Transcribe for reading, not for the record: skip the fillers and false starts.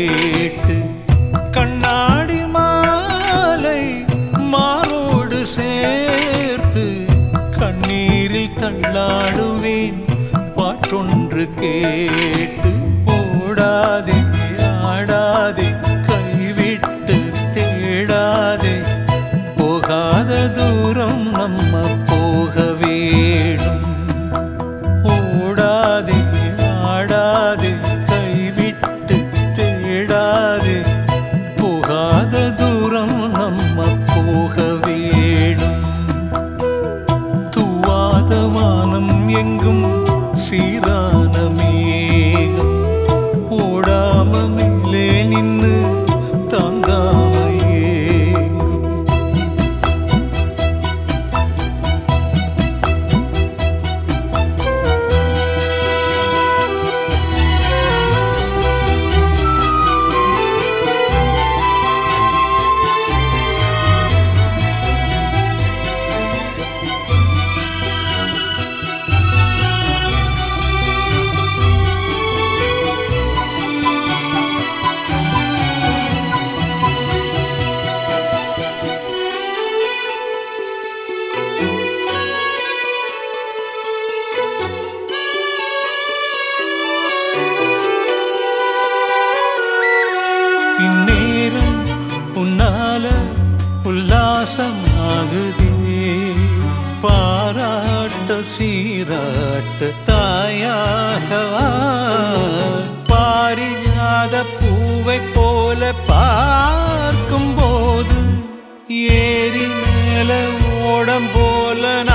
கேட்டு கண்ணாடி மாலை மாரோடு சேர்த்து கண்ணீரில் தள்ளாடுவேன் பாட்டொன்று கேட்டு. ஓடாதே ஆடாதே கைவிட்டு தேடாதே போகாத தூரம் நம்ம போக வேணும். ஓடாதே ஆடாதே கைவிட்டு தேடாதே போகாத தூரம் நம்ம போக வேணும். தூவாத வானம் எங்கும் சீரான மேகம் ஓடாம மேலே நின்னு தாங்காம ஏங்கும். இந்நேரம் உன்னால உல்லாசமாகுதே பாராட்ட சீராட்ட தாயாகவா. பாரியாத பூவை போல பார்க்கும் போது ஏரி மேல ஓடம் போல